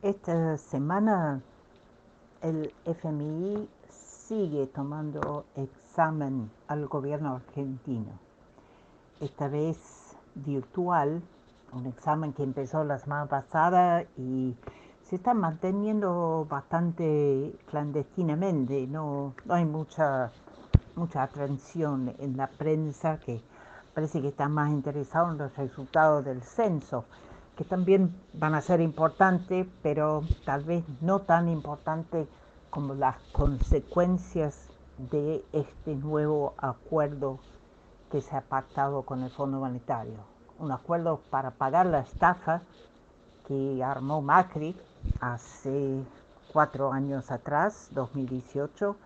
Esta semana el FMI sigue tomando examen al gobierno argentino, esta vez virtual, un examen que empezó la semana pasada y se está manteniendo bastante clandestinamente. No hay mucha atención en la prensa, que parece que está más interesado en los resultados del censo, que también van a ser importantes, pero tal vez no tan importantes como las consecuencias de este nuevo acuerdo que se ha pactado con el Fondo Monetario. Un acuerdo para pagar la estafa que armó Macri hace 4 años atrás, 2018,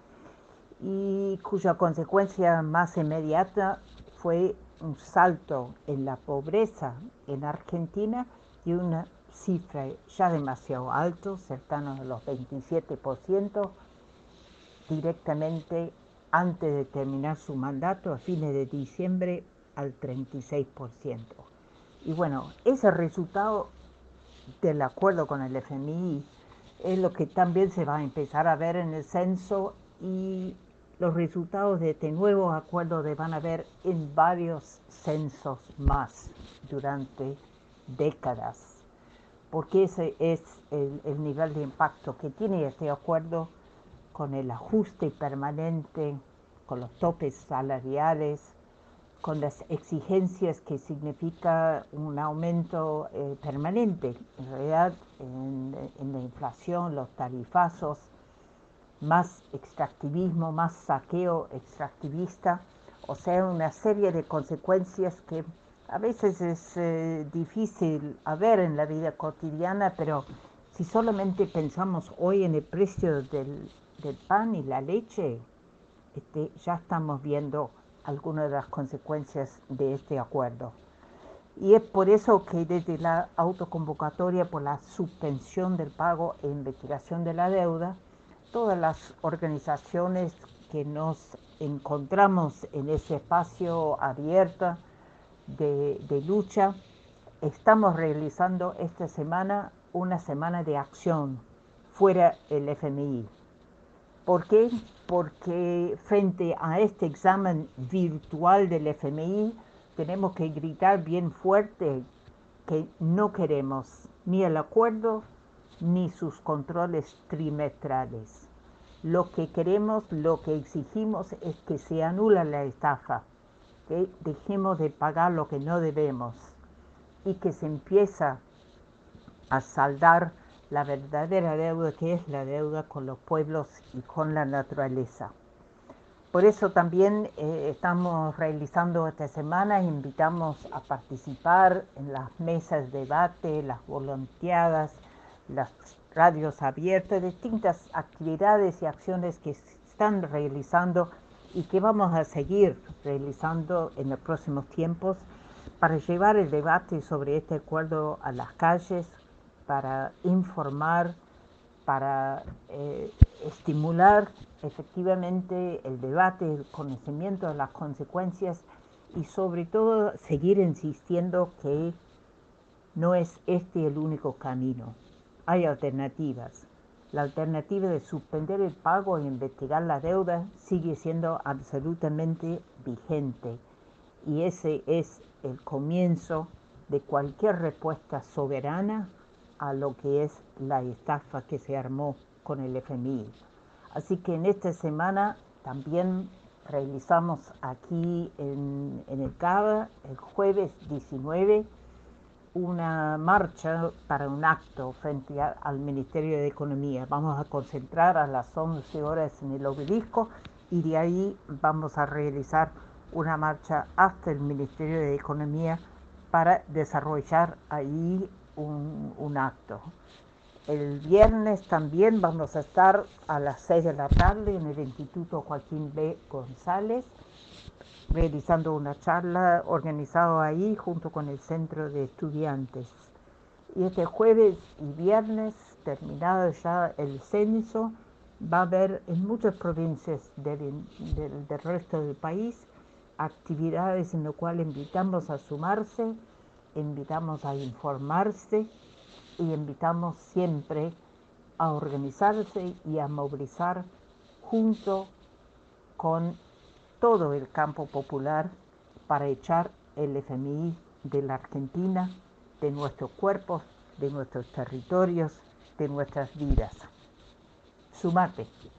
y cuya consecuencia más inmediata fue un salto en la pobreza en Argentina y una cifra ya demasiado alta, cercana a los 27%, directamente antes de terminar su mandato, a fines de diciembre, al 36%. Y bueno, ese resultado del acuerdo con el FMI es lo que también se va a empezar a ver en el censo, y los resultados de este nuevo acuerdo se van a ver en varios censos más durante décadas, porque ese es el nivel de impacto que tiene este acuerdo, con el ajuste permanente, con los topes salariales, con las exigencias que significa un aumento permanente, en realidad, en la inflación, los tarifazos, más extractivismo, más saqueo extractivista, o sea, una serie de consecuencias que a veces es difícil a ver en la vida cotidiana, pero si solamente pensamos hoy en el precio del pan y la leche, ya estamos viendo algunas de las consecuencias de este acuerdo. Y es por eso que desde la autoconvocatoria por la suspensión del pago e investigación de la deuda, todas las organizaciones que nos encontramos en ese espacio abierto de lucha, estamos realizando esta semana una semana de acción fuera del FMI. ¿Por qué? Porque frente a este examen virtual del FMI tenemos que gritar bien fuerte que no queremos ni el acuerdo ni sus controles trimestrales. Lo que queremos, lo que exigimos es que se anula la estafa, que dejemos de pagar lo que no debemos y que se empieza a saldar la verdadera deuda, que es la deuda con los pueblos y con la naturaleza. Por eso también estamos realizando esta semana, invitamos a participar en las mesas de debate, las volunteadas, las radios abiertas, distintas actividades y acciones que se están realizando y que vamos a seguir realizando en los próximos tiempos para llevar el debate sobre este acuerdo a las calles, para informar, para estimular efectivamente el debate, el conocimiento de las consecuencias, y sobre todo seguir insistiendo que no es este el único camino. Hay alternativas. La alternativa de suspender el pago e investigar la deuda sigue siendo absolutamente vigente, y ese es el comienzo de cualquier respuesta soberana a lo que es la estafa que se armó con el FMI. Así que en esta semana también realizamos aquí en el CABA, el jueves 19, una marcha para un acto frente al Ministerio de Economía. Vamos a concentrar a las 11 horas en el Obelisco, y de ahí vamos a realizar una marcha hasta el Ministerio de Economía para desarrollar ahí un acto. El viernes también vamos a estar a las 6 de la tarde en el Instituto Joaquín B. González, realizando una charla organizada ahí junto con el Centro de Estudiantes. Y este jueves y viernes, terminado ya el censo, va a haber en muchas provincias del resto del país actividades en las cuales invitamos a sumarse, invitamos a informarse, y invitamos siempre a organizarse y a movilizar junto con todo el campo popular para echar el FMI de la Argentina, de nuestros cuerpos, de nuestros territorios, de nuestras vidas. Sumate.